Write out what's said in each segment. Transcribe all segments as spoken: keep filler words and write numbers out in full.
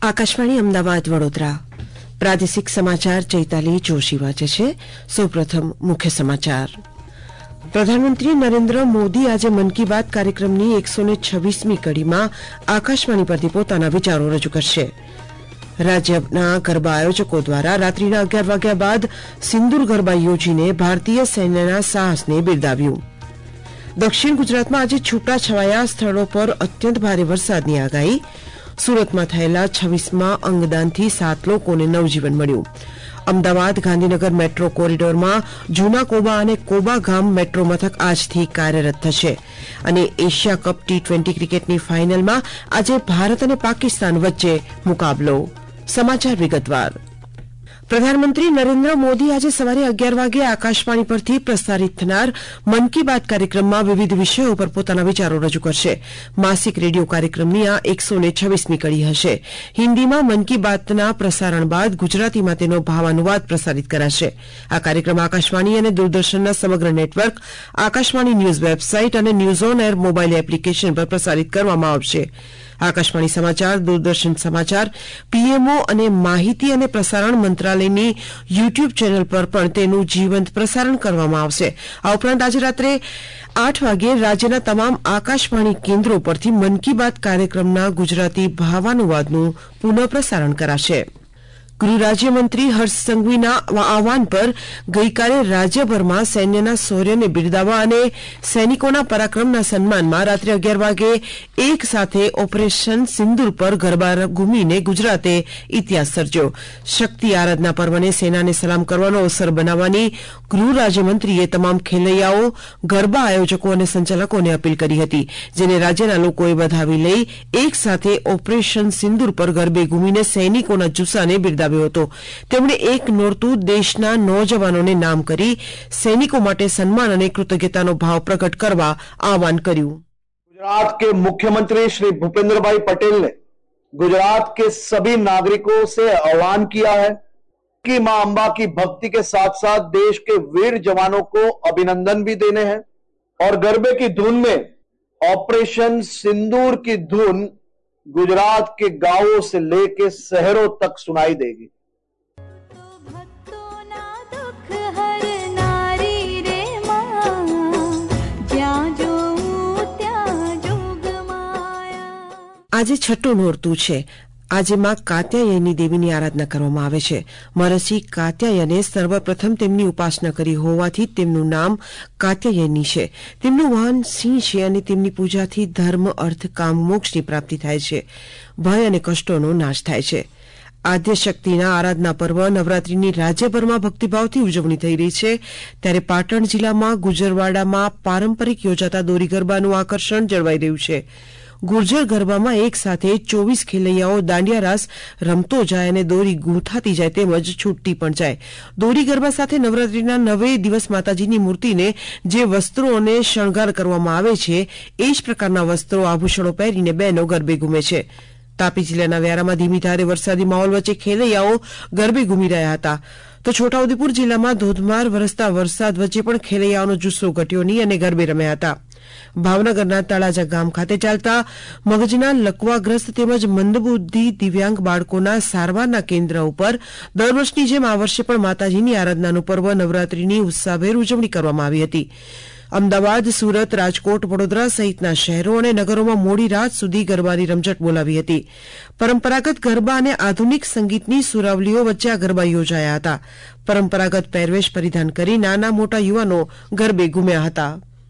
આકાશવાણી અમદાવાદ વડોદરા પ્રાદેશિક સમાચાર ચૈતાલી જોશી વાંચે છે. સૌપ્રથમ મુખ્ય સમાચાર. પ્રધાનમંત્રી નરેન્દ્ર મોદી આજે મન કી બાત કાર્યક્રમની એકસો ને છવ્વીસમી કડીમાં આકાશવાણી પરથી પોતાના વિચારો રજૂ કરશે. રાજ્યના ગરબા આયોજકો દ્વારા રાત્રિના અગિયાર વાગ્યા બાદ સિંદૂર ગરબા યોજીને ભારતીય સૈન્યના સાહસને બિરદાવ્યું. દક્ષિણ ગુજરાતમાં આજે છૂટાછવાયા સ્થળો પર અત્યંત ભારે વરસાદની આગાહી. સુરતમાં થયેલા છવ્વીસમાં અંગદાનથી સાત લોકોને નવજીવન મળ્યું. અમદાવાદ ગાંધીનગર મેટ્રો કોરિડોરમાં જૂના કોબા અને કોબા ગામ મેટ્રો મથક આજથી કાર્યરત થશે. અને એશિયા કપ ટી ટ્વેન્ટી ક્રિકેટની ફાઇનલમાં આજે ભારત અને પાકિસ્તાન વચ્ચે મુકાબલો. સમાચાર વિગતવાર. પ્રધાનમંત્રી નરેન્દ્ર મોદી આજે સવારે અગિયાર વાગે આકાશવાણી પરથી પ્રસારિત થનાર મન કી બાત કાર્યક્રમમાં વિવિધ વિષયો પર પોતાના વિચારો રજૂ કરશે. માસિક રેડિયો કાર્યક્રમની આ એકસો ને છવ્વીસમી કડી હશે. હિન્દીમાં મન કી બાતના પ્રસારણ બાદ ગુજરાતીમાં તેનો ભાવાનુવાદ પ્રસારિત કરાશે. આ કાર્યક્રમ આકાશવાણી અને દૂરદર્શનના સમગ્ર નેટવર્ક, આકાશવાણી ન્યૂઝ વેબસાઇટ અને news on air mobile application પર પ્રસારિત કરવામાં આવશે. આકાશવાણી સમાચાર, દૂરદર્શન સમાચાર, પીએમઓ અને માહિતી અને પ્રસારણ મંત્રાલયની યુટ્યુબ ચેનલ પર પણ તેનું જીવંત પ્રસારણ કરવામાં આવશે. આ ઉપરાંત આજે રાત્રે આઠ વાગે રાજ્યના તમામ આકાશવાણી કેન્દ્રો પરથી મન કી બાત કાર્યક્રમના ગુજરાતી ભાવાનુવાદનું પુનઃ પ્રસારણ કરાશે. ગૃહ રાજ્યમંત્રી હર્ષ સંઘવીના આહવાન પર ગઈકાલે રાજ્યભરમાં સૈન્યના શૌર્યને બિરદાવવા અને સૈનિકોના પરાક્રમના સન્માનમાં રાત્રે અગિયાર વાગે એક સાથે ઓપરેશન સિંદૂર પર ગરબા ઘૂમીને ગુજરાતે ઇતિહાસ સર્જ્યો. શક્તિ આરાધના પર્વને સેનાને સલામ કરવાનો અવસર બનાવવાની ગૃહ રાજ્યમંત્રીએ તમામ ખેલૈયાઓ, ગરબા આયોજકો અને સંચાલકોને અપીલ કરી હતી, જેને રાજ્યના લોકોએ વધાવી લઈ એક સાથે ઓપરેશન સિંદૂર પર ગરબે ઘૂમીને સૈનિકોના જુસ્સાને બિરદાવ્યો હતો. તેમણે એક નોરતું દેશના નૌજવાનોને નામ કરી સૈનિકો માટે સન્માન અને કૃતજ્ઞતાનો ભાવ પ્રકટ કરવા આહવાન કર્યું. गुजरात के मुख्यमंत्री श्री भूपेंद्र भाई पटेल ने गुजरात के सभी नागरिकों से आह्वान किया है कि मां अंबा की भक्ति के साथ साथ देश के वीर जवानों को अभिनंदन भी देने हैं और गरबे की धुन में ऑपरेशन सिंदूर की धुन गुजरात के गांवों से लेके शहरों तक सुनाई देगी. આજે છઠ્ઠું નોરતું છે. આજે માં કાત્યાયની દેવીની આરાધના કરવામાં આવે છે. મહર્ષિ કાત્યાયને સર્વપ્રથમ તેમની ઉપાસના કરી હોવાથી તેમનું નામ કાત્યાયની છે. તેમનું વાહન સિંહ છે અને તેમની પૂજાથી ધર્મ, અર્થ, કામ, મોક્ષની પ્રાપ્તિ થાય છે. ભય અને કષ્ટોનો નાશ થાય છે. આદ્ય શક્તિના આરાધના પર્વ નવરાત્રીની રાજ્યભરમાં ભક્તિભાવથી ઉજવણી થઈ રહી છે. ત્યારે પાટણ જિલ્લામાં ગુજરવાડામાં પારંપરિક યોજાતા દોરી ગરબાનું આકર્ષણ જળવાઈ રહ્યું છે. ગુર્જર ગરબામાં એક સાથે ચોવીસ ખેલૈયાઓ દાંડિયા રાસ રમતો જાય અને દોરી ગૂંથાતી જાય તેમજ છૂટતી પણ જાય. દોરી ગરબા સાથે નવરાત્રીના નવે દિવસ માતાજીની મૂર્તિને જે વસ્ત્રો અને શણગાર કરવામાં આવે છે એ જ પ્રકારના વસ્ત્રો, આભૂષણો પહેરીને બહેનો ગરબે ઘૂમે છે. તાપી જિલ્લાના વ્યારામાં ધીમી ધારે વરસાદી માહોલ વચ્ચે ખેલૈયાઓ ગરબે ઘૂમી રહ્યા હતા. તો છોટાઉદેપુર જિલ્લામાં ધોધમાર વરસતા વરસાદ વચ્ચે પણ ખેલૈયાઓનો જુસ્સો ઘટ્યો નહીં અને ગરબે રમ્યા હતા. ભાવનગરના તળાજા ગામ ખાતે ચાલતા મગજના લકવાગ્રસ્ત તેમજ મંદબુદ્ધિ દિવ્યાંગ બાળકોના સારવારના કેન્દ્ર ઉપર દર વર્ષની જેમ આ વર્ષે પણ માતાજીની આરાધનાનું પર્વ નવરાત્રીની ઉત્સાહભેર ઉજવણી કરવામાં આવી હતી. અમદાવાદ, સુરત, રાજકોટ, વડોદરા સહિતના શહેરો અને નગરોમાં મોડી રાત સુધી ગરબાની રમઝટ બોલાવી હતી. પરંપરાગત ગરબા અને આધુનિક સંગીતની સુરાવલીઓ વચ્ચે આ ગરબા યોજાયા હતા. પરંપરાગત પહેરવેશ પરિધાન કરી નાના મોટા યુવાનો ગરબે ઘૂમ્યા હતા.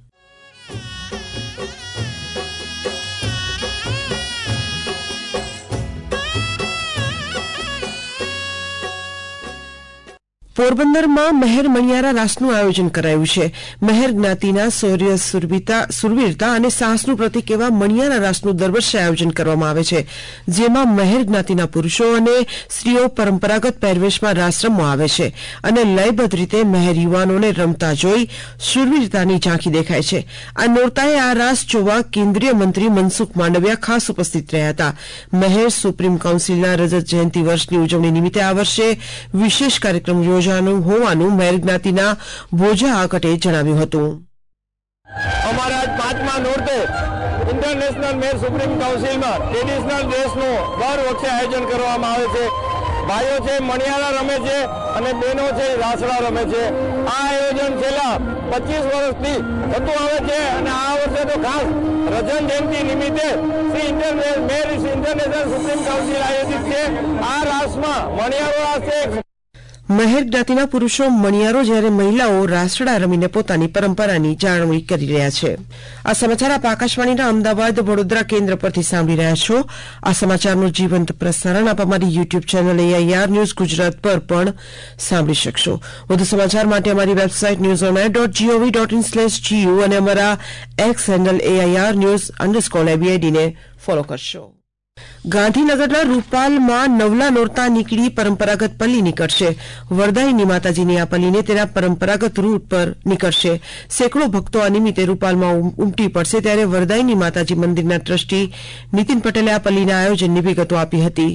પોરબંદરમાં મહેર મણિયારા રાસનું આયોજન કરાયું છે. મહેર જ્ઞાતિના શૌર્ય, સુરવીરતા અને સાહસનું પ્રતિક એવા મણિયારા રાસનું દર વર્ષે આયોજન કરવામાં આવે છે, જેમાં મહેર જ્ઞાતિના પુરુષો અને સ્ત્રીઓ પરંપરાગત પહેરવેશમાં રાસ રમવા આવે છે અને લયબદ્ધ રીતે મહેર યુવાનોને રમતા જોઈ સુરવીરતાની ઝાંખી દેખાય છે. આ નોરતાએ આ રાસ જોવા કેન્દ્રીય મંત્રી મનસુખ માંડવિયા ખાસ ઉપસ્થિત રહ્યા હતા. મહેર સુપ્રીમ કાઉન્સિલના રજત જયંતિ વર્ષની ઉજવણી નિમિત્તે આ વર્ષે વિશેષ કાર્યક્રમ યોજાયો હોવાનું મહેર જ્ઞાતિના ભોજા આકટે જણાવ્યું હતું. અમારા પાંચમા નોરતે ઇન્ટરનેશનલ અજમેર સુપ્રીમ કાઉન્સિલમાં ટ્રેડિશનલ ડ્રેસનું દર વખતે આયોજન કરવામાં આવે છે. ભાઈઓ છે મણિયારા રમે છે અને બહેનો છે રાસડા રમે છે. આ આયોજન છેલ્લા પચીસ વર્ષથી થતું આવે છે અને આ વર્ષે તો ખાસ રજન જયંતિ નિમિત્તે Shri international international supreme council આયોજિત છે. આ રાસમાં મણિયારો રાસ છે. મહેર જ્ઞાતિના પુરુષો મણિયારો જ્યારે મહિલાઓ રાસડા રમીને પોતાની પરંપરાની જાળવણી કરી રહ્યા છે. આ સમાચાર આપ આકાશવાણીના અમદાવાદ વડોદરા કેન્દ્ર પરથી સાંભળી રહ્યા છો. આ સમાચારનું જીવંત પ્રસારણ આપ અમારી YouTube channel AIR news Gujarat પર પણ સાંભળી શકશો. વધુ સમાચાર માટે અમારી website news on air dot gov dot in slash GU અને અમારા X handle AIR news underscore એબીઆઈડીને ફોલો કરશો. ગાંધીનગરના રૂપાલમાં નવલા નોરતા નીકળી પરંપરાગત પલ્લી નીકળશે. વરદાયની માતાજીની આ પલ્લીને તેના પરંપરાગત રૂટ પર નીકળશે. સેંકડો ભક્તો આ નિમિત્તે રૂપાલમાં ઉમટી પડશે ત્યારે વરદાયની માતાજી મંદિરના ટ્રસ્ટી નીતિન પટેલે આ પલ્લીના આયોજનની વિગતો આપી હતી.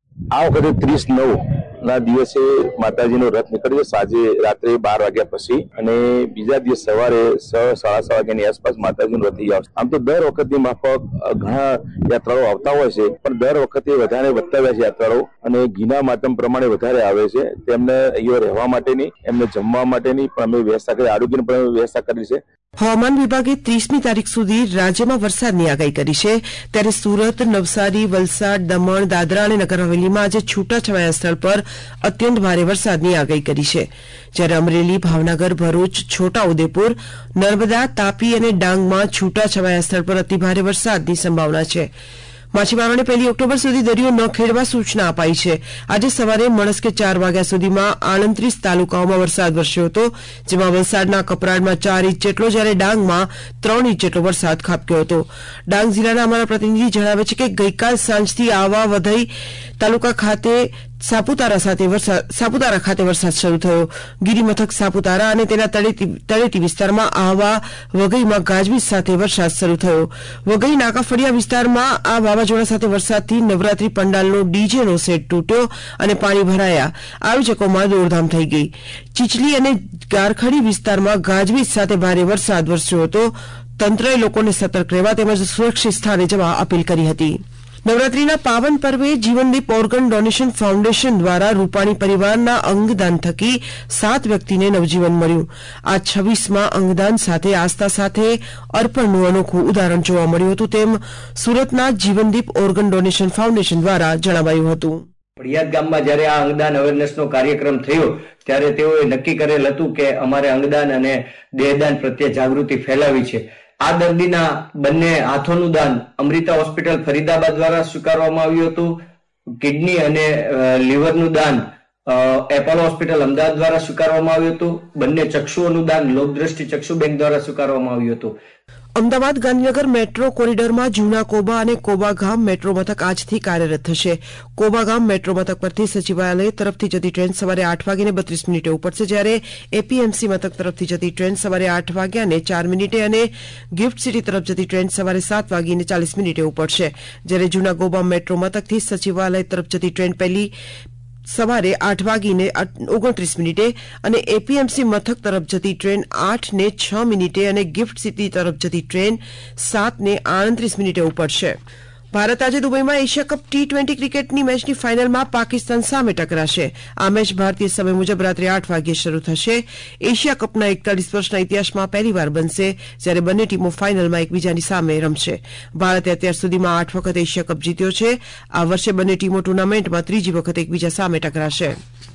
આ વખતે ત્રીસ નવ ના દિવસે માતાજીનો રથ નીકળશે સાંજે રાત્રે બાર વાગ્યા પછી અને બીજા દિવસ સવારે છ સાડા છ વાગ્યાની આસપાસ માતાજીનું રથ આવશે. આમ તો દર વખતની માફક ઘણા યાત્રાળુ આવતા હોય છે પણ દર વખતે વધારે વધતા હોય છે યાત્રાળુ અને ગીના માતમ પ્રમાણે વધારે આવે છે. તેમને અહીંયા રહેવા માટેની એમને જમવા માટેની પણ અમે વ્યવસ્થા કરી, આરોગ્યની પણ વ્યવસ્થા કરી છે. હવામાન વિભાગે ત્રીસમી તારીખ સુધી રાજ્યમાં વરસાદની આગાહી કરી છે ત્યારે સુરત, નવસારી, વલસાડ, દમણ, દાદરા અને નગર હવેલીમાં આજે છૂટાછવાયા સ્થળ પર અત્યંત ભારે વરસાદની આગાહી કરી છે. જ્યારે અમરેલી, ભાવનગર, ભરૂચ, છોટાઉદેપુર, નર્મદા, તાપી અને ડાંગમાં છૂટાછવાયા સ્થળ પર અતિભારે વરસાદની સંભાવના છે. માછીમારોને પહેલી ઓક્ટોબર સુધી દરિયો ન ખેડવા સૂચના અપાઈ છે. આજે સવારે મળસ્કે ચાર વાગ્યા સુધીમાં આડત્રીસ તાલુકાઓમાં વરસાદ વરસ્યો હતો, જેમાં વલસાડના કપરાડમાં ચાર ઇંચ જેટલો જ્યારે ડાંગમાં ત્રણ ઇંચ જેટલો વરસાદ ખાબક્યો હતો. ડાંગ જિલ્લાના અમારા પ્રતિનિધિ જણાવે છે કે ગઈકાલ સાંજથી આવા વધઈ તાલુકા ખાતે સાપુતારા સાથે વરસાદ સાપુતારા ખાતે વરસાદ શરૂ થયો. ગિરિમથક સાપુતારા અને તેના તળેટી વિસ્તારમાં આહવા, વઘઈમાં ગાજવીજ સાથે વરસાદ શરૂ થયો. વઘઈ નાકાફળિયા વિસ્તારમાં આ વાવાઝોડા સાથે વરસાદથી નવરાત્રી પંડાલનો ડીજેનો સેટ તૂટ્યો અને પાણી ભરાયા આયોજકોમાં દોડધામ થઈ ગઈ. ચીચલી અને ગારખડી વિસ્તારમાં ગાજવીજ સાથે ભારે વરસાદ વરસ્યો હતો. તંત્રએ લોકોને સતર્ક રહેવા તેમજ સુરક્ષિત સ્થાને જવા અપીલ કરી હતી. નવરાત્રીના પાવન પર્વે જીવનદીપ ઓર્ગન ડોનેશન ફાઉન્ડેશન દ્વારા રૂપાણી પરિવારના અંગદાન થકી સાત વ્યક્તિને નવજીવન મળ્યું. આ છવ્વીસમાં અંગદાન સાથે આસ્થા સાથે અર્પણનું અનોખું ઉદાહરણ જોવા મળ્યું હતું તેમ સુરતના જીવનદીપ ઓર્ગન ડોનેશન ફાઉન્ડેશન દ્વારા જણાવાયું હતું. પડિયાદ ગામમાં જયારે આ અંગદાન અવેરનેસનો કાર્યક્રમ થયો ત્યારે તેઓએ નક્કી કરેલ હતું કે અમારે અંગદાન અને દેહદાન પ્રત્યે જાગૃતિ ફેલાવી છે. આ દર્દીના બંને હાથોનું દાન અમૃતા હોસ્પિટલ ફરીદાબાદ દ્વારા સ્વીકારવામાં આવ્યું હતું. કિડની અને લીવરનું દાન એપોલો હોસ્પિટલ અમદાવાદ દ્વારા સ્વીકારવામાં આવ્યું હતું. બંને ચક્ષુઓનું દાન લોકદ્રષ્ટિ ચક્ષુ બેંક દ્વારા સ્વીકારવામાં આવ્યું હતું. અમદાવાદ ગાંધીનગર મેટ્રો કોરિડોરમાં જૂના કોબા અને કોબા ગામ મેટ્રો મથક આજથી કાર્યરત થશે. કોબા ગામ મેટ્રો મથક પરથી સચિવાલય તરફથી જતી ટ્રેન સવારે આઠ વાગ્યાને બત્રીસ મિનિટે ઉપડશે, જ્યારે એપીએમસી મથક તરફથી જતી ટ્રેન સવારે આઠ વાગ્યાને ચાર મિનિટે અને ગિફ્ટ સિટી તરફ જતી ટ્રેન સવારે સાત વાગ્યાને ચાલીસ મિનિટે ઉપડશે. જ્યારે જૂના કોબા મેટ્રો મથકથી સચિવાલય તરફ જતી ટ્રેન પહેલી સવારે આઠ વાગીને ઓગણત્રીસ મિનિટે અને એપીએમસી મથક તરફ જતી ટ્રેન આઠ ને છ મિનિટે અને ગિફ્ટ સિટી તરફ જતી ટ્રેન સાત ને આડત્રીસ મિનિટે ઉપડશે. ભારત આજે દુબઈમાં એશિયા કપ ટી ટ્વેન્ટી ક્રિકેટની મેચની ફાઇનલમાં પાકિસ્તાન સામે ટકરાશે. આ મેચ ભારતીય સમય મુજબ રાત્રે આઠ વાગ્યે શરૂ થશે. એશિયા કપના એકતાલીસ વર્ષના ઇતિહાસમાં પહેલીવાર બનશે જ્યારે બંને ટીમો ફાઇનલમાં એકબીજાની સામે રમશે. ભારતે અત્યાર સુધીમાં આઠ વખત એશિયા કપ જીત્યો છે. આ વર્ષે બંને ટીમો ટુર્નામેન્ટમાં ત્રીજી વખત એકબીજા સામે ટકરાશે.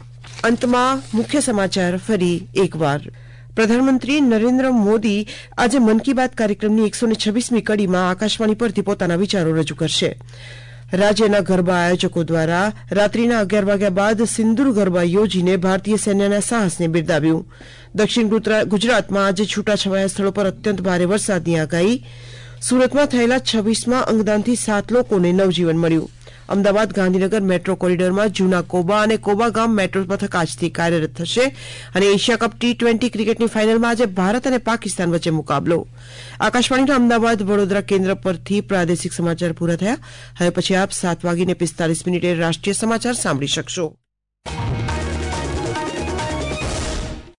અંતમાં મુખ્ય સમાચાર ફરી એકવાર. પ્રધાનમંત્રી નરેન્દ્ર મોદી આજે મન કી બાત કાર્યક્રમની એકસો છવ્વીસમી કડીમાં આકાશવાણી પરથી પોતાના વિચારો રજૂ કરશે. રાજ્યના ગરબા આયોજકો દ્વારા રાત્રિના અગિયાર વાગ્યા બાદ સિંદૂર ગરબા યોજીને ભારતીય સૈન્યના સાહસને બિરદાવ્યું. દક્ષિણ ગુજરાતમાં આજે છૂટાછવાયા સ્થળો પર અત્યંત ભારે વરસાદની આગાહી. સુરતમાં થયેલા છવ્વીસમાં અંગદાનથી સાત લોકોને નવજીવન મળ્યું. અમદાવાદ ગાંધીનગર મેટ્રો કોરિડોરમાં જૂના કોબા અને કોબા ગામ મેટ્રો મથક આજથી કાર્યરત થશે અને એશિયા કપ ટી ટ્વેન્ટી ક્રિકેટની ફાઇનલમાં આજે ભારત અને પાકિસ્તાન વચ્ચે મુકાબલો. આકાશવાણીના અમદાવાદ વડોદરા કેન્દ્ર પરથી પ્રાદેશિક સમાચાર પૂરા થયા. હવે પછી આપ સાત વાગીને પિસ્તાલીસ મિનિટે રાષ્ટ્રીય સમાચાર સાંભળી શકશો.